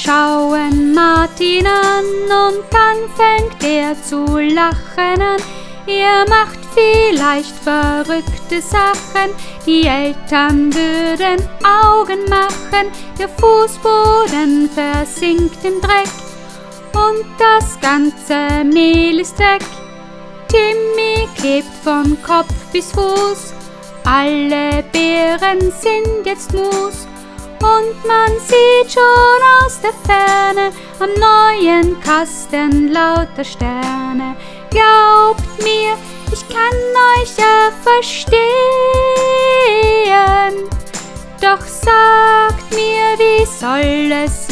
schauen Martin an und dann fängt er zu lachen an. Er macht vielleicht verrückte Sachen, die Eltern würden Augen machen. Der Fußboden versinkt im Dreck und das ganze Mehl ist weg. Timmy klebt von Kopf bis Fuß, alle Beeren sind jetzt Mus. Und man sieht schon aus der Ferne am neuen Kasten lauter Sterne. Glaubt mir, ich kann euch ja verstehen, doch sagt mir, wie soll es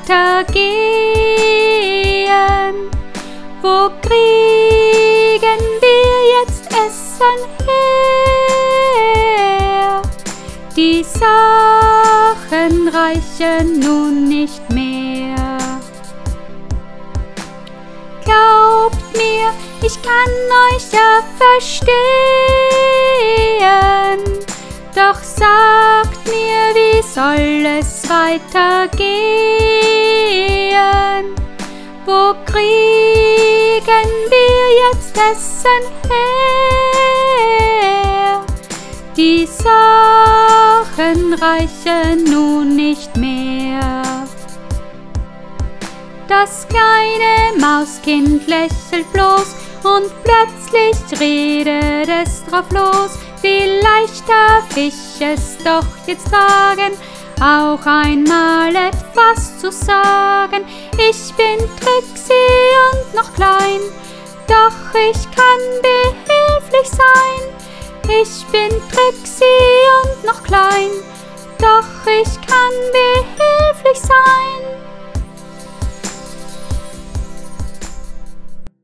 weitergehen? Wo kriegen wir jetzt Essen her? Die Sachen reichen nun nicht mehr. Glaubt mir, ich kann euch ja verstehen, doch sagt mir, wie soll es weitergehen? Wo kriegen wir jetzt Essen her? Die Sachen reichen nun nicht mehr. Das kleine Mauskind lächelt bloß und plötzlich redet es drauf los. Vielleicht darf ich es doch jetzt wagen, auch einmal etwas zu sagen. Ich bin Trixie und noch klein, doch ich kann behilflich sein. Ich bin Trixie und noch klein, doch ich kann behilflich sein.